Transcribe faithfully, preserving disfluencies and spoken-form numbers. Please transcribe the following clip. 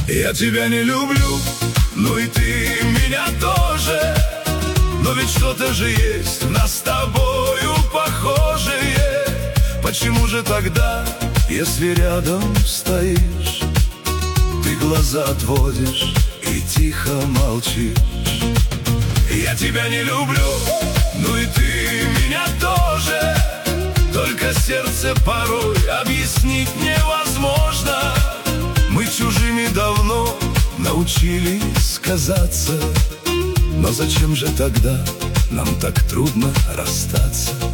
Я тебя не люблю, ну и ты меня тоже. Но ведь что-то же есть в нас с тобою похожее. Почему же тогда, если рядом стоишь, ты глаза отводишь и тихо молчишь? Я тебя не люблю, ну и ты меня тоже. Только сердце порой объяснить невозможно. Мы чужими давно научились казаться. Но зачем же тогда нам так трудно расстаться?